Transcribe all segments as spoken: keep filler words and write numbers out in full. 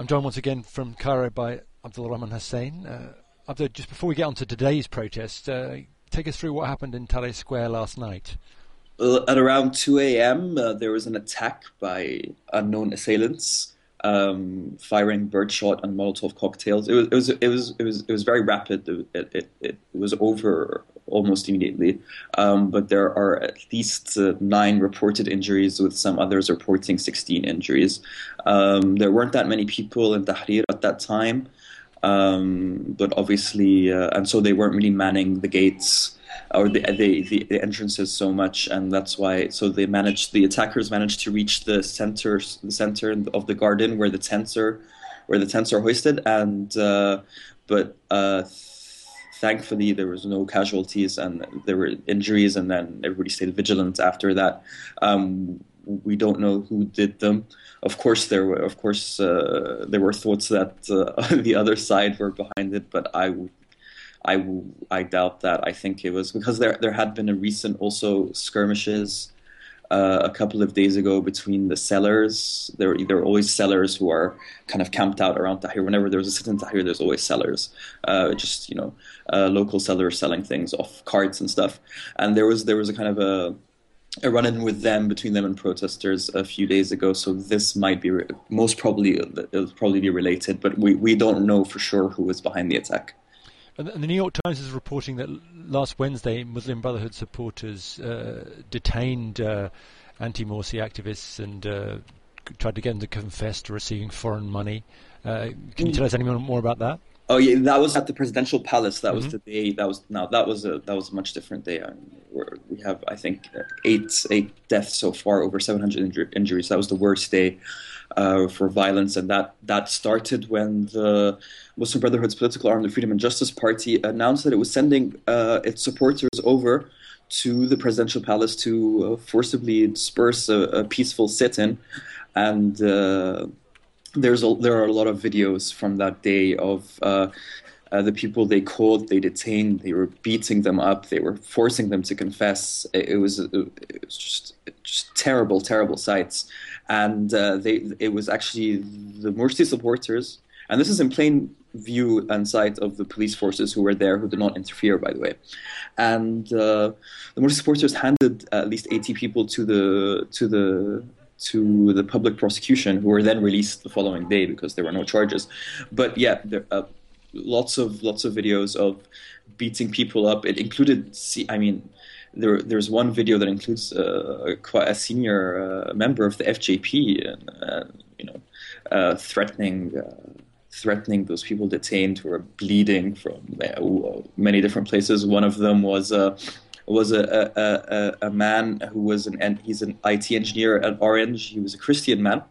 I'm joined once again from Cairo by Abdul Rahman Hussein. Uh, Abdul, just before we get on to today's protest, uh, take us through what happened in Tahrir Square last night. Well, at around two a.m., uh, there was an attack by unknown assailants, um, firing birdshot and Molotov cocktails. It was it was it was it was, it was very rapid. It, it, it was over almost immediately. Um, but there are at least uh, nine reported injuries, with some others reporting sixteen injuries. Um, there weren't that many people in Tahrir at that time, um, but obviously, uh, and so they weren't really manning the gates or the, the the the entrances so much, and that's why. So they managed, the attackers managed to reach the center, the center of the garden where the tents are, where the tents are hoisted, and uh, but uh, thankfully there was no casualties and there were injuries, and then everybody stayed vigilant after that. Um, we don't know who did them. Of course, there were of course uh, there were thoughts that uh, the other side were behind it, but I would. I, I doubt that. I think it was because there there had been a recent also skirmishes uh, a couple of days ago between the sellers. There, there are always sellers who are kind of camped out around Tahrir. Whenever there's a sit in Tahrir, there's always sellers. Uh, just you know, uh, local sellers selling things off carts and stuff. And there was there was a kind of a a run-in with them, between them and protesters a few days ago. So this might be re- most probably it'll probably be related, but we, we don't know for sure who was behind the attack. And the New York Times is reporting that last Wednesday, Muslim Brotherhood supporters uh, detained uh, anti-Morsi activists and uh, tried to get them to confess to receiving foreign money. Uh, can you tell us any more about that? Oh yeah, that was at the presidential palace. That Mm-hmm. was the day. That was now. That was a that was a much different day. I mean, we're, we have I think eight eight deaths so far, over seven hundred inju- injuries. That was the worst day uh, for violence, and that that started when the Muslim Brotherhood's political arm, the Freedom and Justice Party, announced that it was sending uh, its supporters over to the presidential palace to uh, forcibly disperse a, a peaceful sit-in, and. Uh, There's a, there are a lot of videos from that day of uh, uh, the people they caught, they detained, they were beating them up, they were forcing them to confess. It, it was it was just just terrible, terrible sights, and uh, they it was actually the Morsi supporters, and this is in plain view and sight of the police forces who were there, who did not interfere, by the way, and uh, the Morsi supporters handed at least eighty people to the to the. to the public prosecution, who were then released the following day because there were no charges. But yeah, there uh, lots of lots of videos of beating people up. It included, I mean, there there's one video that includes uh, quite a senior uh, member of the F J P, and uh, you know, uh, threatening. Uh, threatening those people detained who were bleeding from uh, many different places. One of them was uh, was a, a, a, a man who was an and he's an I T engineer at Orange. He was a Christian man.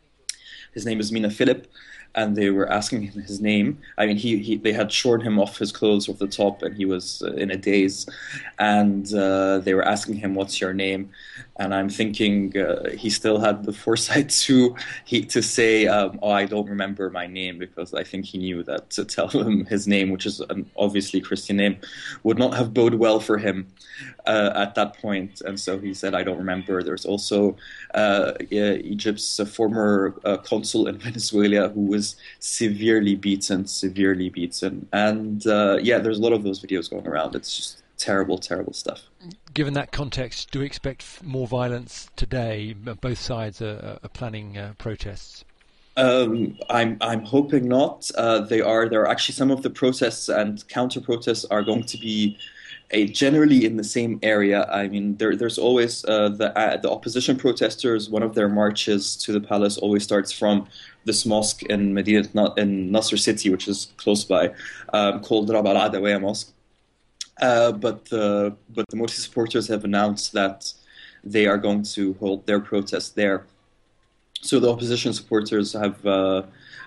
His name is Mina Philip, and they were asking him his name. I mean, he, he they had shorn him off his clothes off the top, and he was uh, in a daze. And uh, they were asking him, "What's your name?" And I'm thinking uh, he still had the foresight to he to say, um, "Oh, I don't remember my name," because I think he knew that to tell him his name, which is an obviously Christian name, would not have bode well for him uh, at that point. And so he said, "I don't remember." There's also uh, Egypt's uh, former uh, consul in Venezuela who was severely beaten, severely beaten, and uh, yeah, there's a lot of those videos going around. It's just terrible, terrible stuff. Given that context, do we expect more violence today? Both sides are, are planning uh, protests. Um, I'm I'm hoping not. Uh, they are there are actually some of the protests and counter protests are going to be a, generally in the same area. I mean, there there's always uh, the uh, the opposition protesters. One of their marches to the palace always starts from this mosque in Medina, in Nasr City, which is close by, um, called Rab al Adawiya Mosque. Uh, but the but the Morsi supporters have announced that they are going to hold their protest there. So the opposition supporters have uh,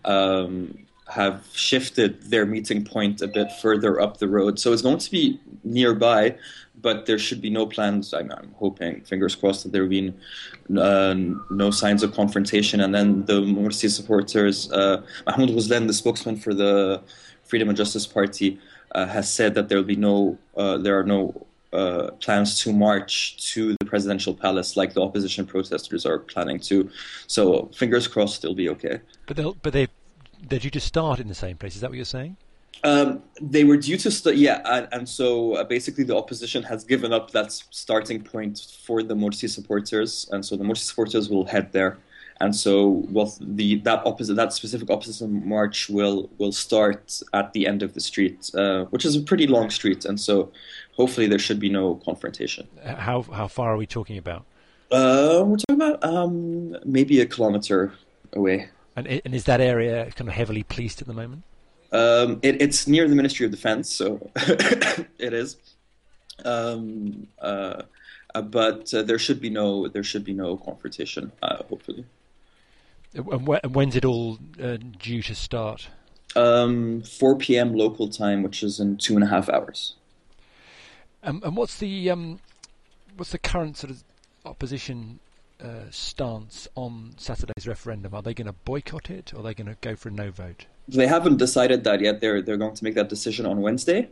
um, have shifted their meeting point a bit further up the road. So it's going to be nearby, but there should be no plans. I'm, I'm hoping, fingers crossed, that there will be uh, no signs of confrontation. And then the Morsi supporters, uh, Mahmoud Ghazlan, the spokesman for the Freedom and Justice Party, Uh, has said that there will be no, uh, there are no uh, plans to march to the presidential palace like the opposition protesters are planning to. So fingers crossed, they'll be okay. But they'll, but they they're due to start in the same place. Is that what you're saying? Um, they were due to start, yeah, and, and so uh, basically the opposition has given up that s- starting point for the Morsi supporters, and so the Morsi supporters will head there, and so well, the that opposite that specific opposition march will will start at the end of the street, uh, which is a pretty long street, and so hopefully there should be no confrontation. How how far are we talking about? Uh, we're talking about um, maybe a kilometer away. And and is that area kind of heavily policed at the moment? Um, it, it's near the Ministry of Defense, so it is. Um, uh, uh, but uh, there should be no there should be no confrontation. Uh, hopefully. And wh- when's it all uh, due to start? Um, four p m local time, which is in two and a half hours. Um, and what's the um, what's the current sort of opposition uh, stance on Saturday's referendum? Are they going to boycott it, or are they going to go for a no vote? They haven't decided that yet. They're they're going to make that decision on Wednesday.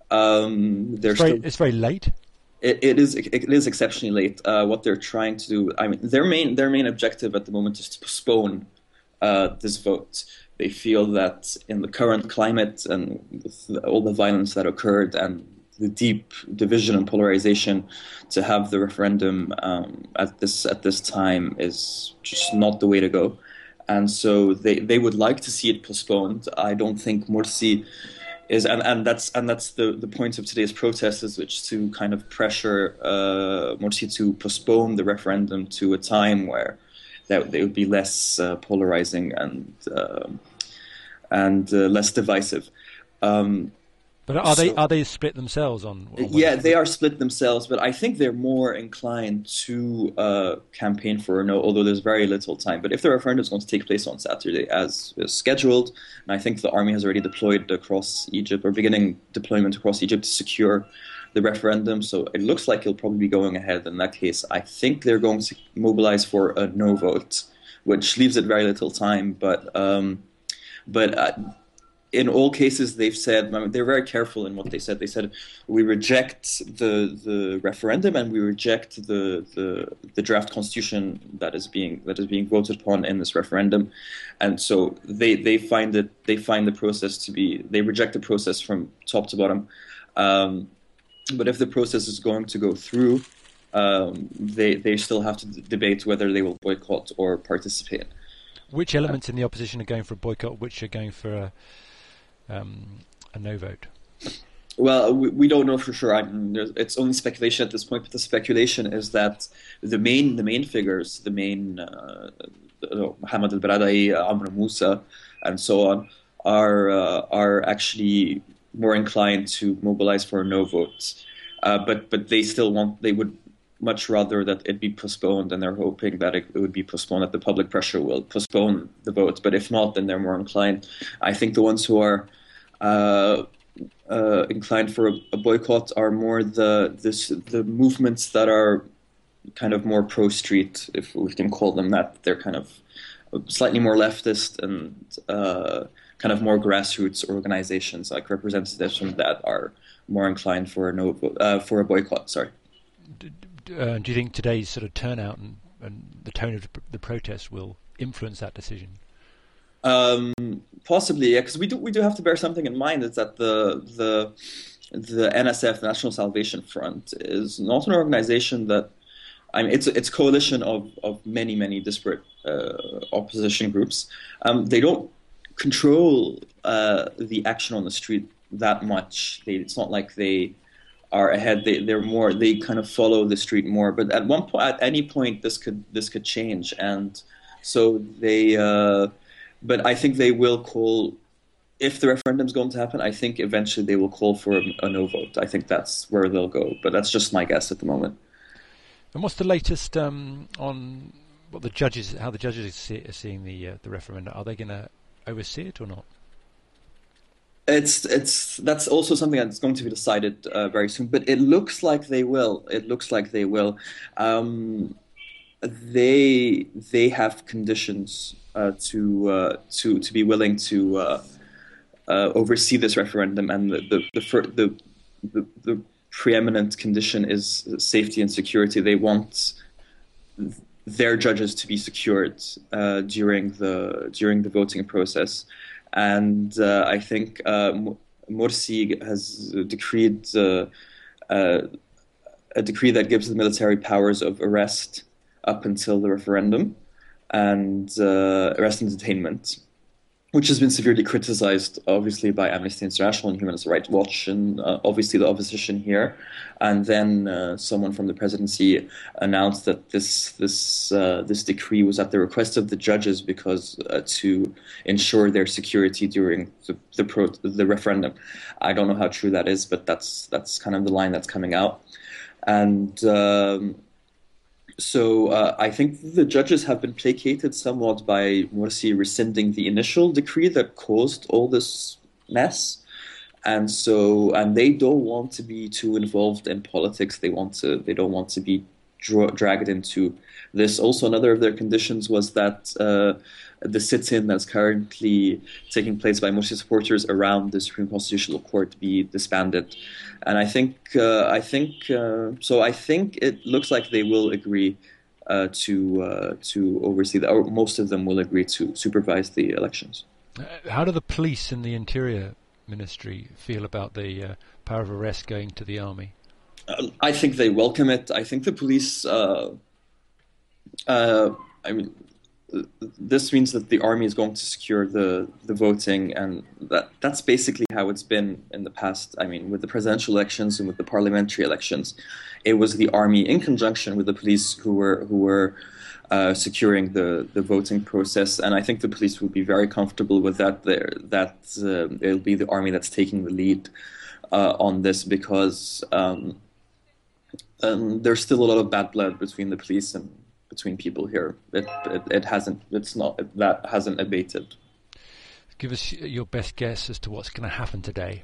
Um, they're It's very, still, it's very late. it, it is it is exceptionally late. Uh, what they're trying to do, I mean, their main their main objective at the moment is to postpone uh, this vote. They feel that in the current climate and with the, all the violence that occurred and the deep division and polarization, to have the referendum um, at this at this time is just not the way to go. And so they, they would like to see it postponed. I don't think Morsi is, and, and that's and that's the, the point of today's protest, is which to kind of pressure uh, Morsi to postpone the referendum to a time where that they would be less uh, polarizing and uh, and uh, less divisive. Um, But are they so- are they split themselves on? on Yeah, whether- they are split themselves, but I think they're more inclined to uh, campaign for a no, although there's very little time. But if the referendum is going to take place on Saturday as is scheduled, and I think the army has already deployed across Egypt, or beginning deployment across Egypt to secure the referendum, so it looks like it'll probably be going ahead. In that case, I think they're going to mobilize for a no vote, which leaves it very little time. But um, but. Uh, In all cases, they've said, I mean, they're very careful in what they said. They said, we reject the the referendum and we reject the, the the draft constitution that is being that is being voted upon in this referendum, and so they they find it they find the process to be they reject the process from top to bottom. Um, but if the process is going to go through, um, they they still have to d- debate whether they will boycott or participate. Which elements in the opposition are going for a boycott? Which are going for a Um, a no vote? Well, we, we don't know for sure. I mean, there's, it's only speculation at this point. But the speculation is that the main the main figures, the main uh, Mohammed Al Baradei, Amr Moussa, and so on, are uh, are actually more inclined to mobilize for a no vote. Uh, but but they still want they would much rather that it be postponed, and they're hoping that it, it would be postponed, that the public pressure will postpone the vote. But if not, then they're more inclined. I think the ones who are uh, uh, inclined for a, a boycott are more the this, the movements that are kind of more pro-street, if we can call them that. They're kind of slightly more leftist and uh, kind of more grassroots organizations, like representatives from that, are more inclined for a no uh, for a boycott. Sorry. Uh, do you think today's sort of turnout and, and the tone of the, the protest will influence that decision? Um, possibly, yeah, because we do we do have to bear something in mind, is that the the the N S F, the National Salvation Front, is not an organization that, I mean, it's it's a coalition of of many many disparate uh, opposition groups. Um, they don't control uh, the action on the street that much. They, it's not like they are ahead. They they're more they kind of follow the street more. But at one point, at any point, this could this could change, and so they. Uh, but I think they will call, if the referendum is going to happen, I think eventually they will call for a, a no vote. I think that's where they'll go. But that's just my guess at the moment. And what's the latest um, on what the judges, how the judges are, see, are seeing the uh, the referendum? Are they going to oversee it or not? It's it's that's also something that's going to be decided uh, very soon. But it looks like they will. It looks like they will. Um, they they have conditions uh, to uh, to to be willing to uh, uh, oversee this referendum, and the the the, fir- the the the preeminent condition is safety and security. They want their judges to be secured uh, during the during the voting process. and uh, I think uh, Morsi has decreed uh, uh, a decree that gives the military powers of arrest up until the referendum, and uh, arrest and detainment, which has been severely criticized, obviously, by Amnesty International and Human Rights Watch, and uh, obviously the opposition here. And then uh, someone from the presidency announced that this this uh, this decree was at the request of the judges because uh, to ensure their security during the the, pro- the referendum. I don't know how true that is, but that's that's kind of the line that's coming out. And um, So uh, I think the judges have been placated somewhat by Morsi rescinding the initial decree that caused all this mess, and so and they don't want to be too involved in politics. They want to. They don't want to be dra- dragged into this. Also, another of their conditions was that uh, the sit-in that's currently taking place by Morsi supporters around the Supreme Constitutional Court be disbanded. And I think, uh, I think, uh, so I think it looks like they will agree uh, to uh, to oversee that, or most of them will agree to supervise the elections. How do the police and the Interior Ministry feel about the uh, power of arrest going to the army? Uh, I think they welcome it. I think the police, uh, uh, I mean, this means that the army is going to secure the, the voting, and that that's basically how it's been in the past. I mean, with the presidential elections and with the parliamentary elections, it was the army in conjunction with the police who were who were uh, securing the, the voting process. And I think the police will be very comfortable with that. There, that uh, it'll be the army that's taking the lead uh, on this, because um, um, there's still a lot of bad blood between the police and between people here. It, it it hasn't it's not that hasn't abated. Give us your best guess as to what's going to happen today.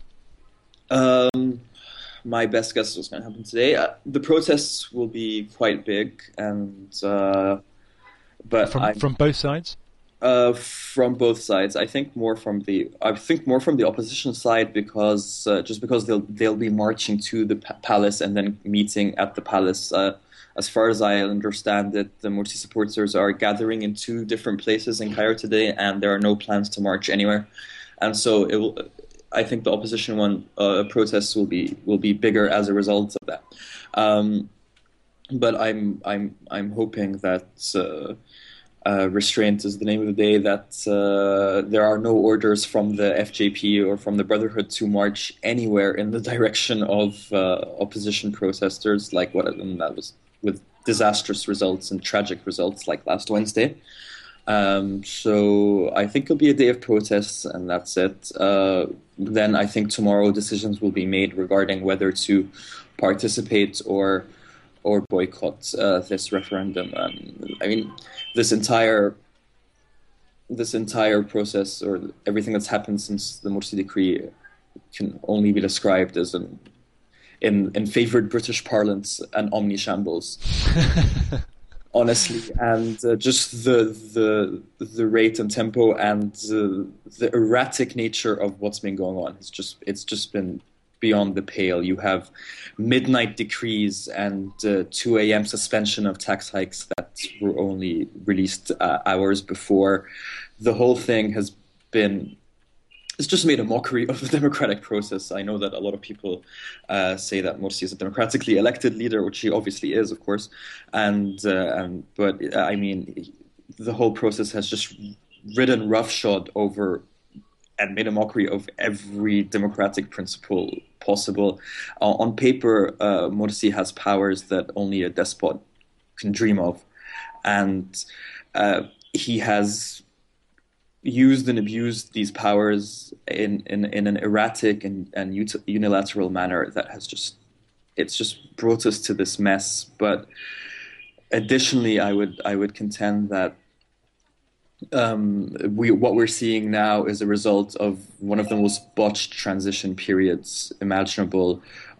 Um, my best guess is what's going to happen today. Uh, the protests will be quite big, and uh, but from I, from both sides. Uh, from both sides, I think more from the I think more from the opposition side, because uh, just because they'll they'll be marching to the pa- palace and then meeting at the palace. Uh, As far as I understand it, the Morsi supporters are gathering in two different places in Cairo today, and there are no plans to march anywhere. And so, it will. I think the opposition one uh, protests will be will be bigger as a result of that. Um, but I'm I'm I'm hoping that uh, uh, restraint is the name of the day. That uh, there are no orders from the F J P or from the Brotherhood to march anywhere in the direction of uh, opposition protesters, like what and that was. With disastrous results and tragic results like last Wednesday. Um, so I think it'll be a day of protests, and that's it. Uh, then I think tomorrow decisions will be made regarding whether to participate or or boycott uh, this referendum. Um, I mean, this entire this entire process, or everything that's happened since the Morsi decree, can only be described as an In, in favoured British parlance, an omni shambles, honestly, and uh, just the the the rate and tempo and uh, the erratic nature of what's been going on. It's just it's just been beyond the pale. You have midnight decrees and uh, two a.m. suspension of tax hikes that were only released uh, hours before. The whole thing has been. It's just made a mockery of the democratic process. I know that a lot of people uh, say that Morsi is a democratically elected leader, which he obviously is, of course. And, uh, and but uh, I mean, the whole process has just ridden roughshod over and made a mockery of every democratic principle possible. Uh, on paper, uh, Morsi has powers that only a despot can dream of, and uh, he has used and abused these powers in, in, in an erratic and, and unilateral manner that has just, it's just brought us to this mess. But additionally, I would I would contend that um, we what we're seeing now is a result of one of the most botched transition periods imaginable.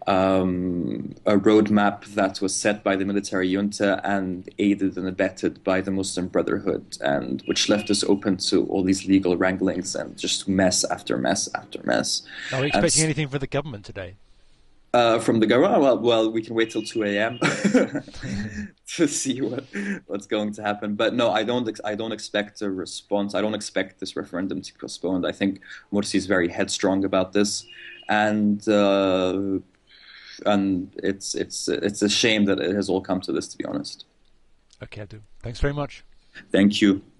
Um, a roadmap that was set by the military junta and aided and abetted by the Muslim Brotherhood, and which left us open to all these legal wranglings and just mess after mess after mess. Are we expecting and, anything from the government today? Uh, from the government, well, well, we can wait till two a m to see what what's going to happen. But no, I don't. Ex- I don't expect a response. I don't expect this referendum to be postponed. I think Morsi is very headstrong about this, and uh, and it's it's it's a shame that it has all come to this. To be honest. Okay, I'll do. Thanks very much. Thank you.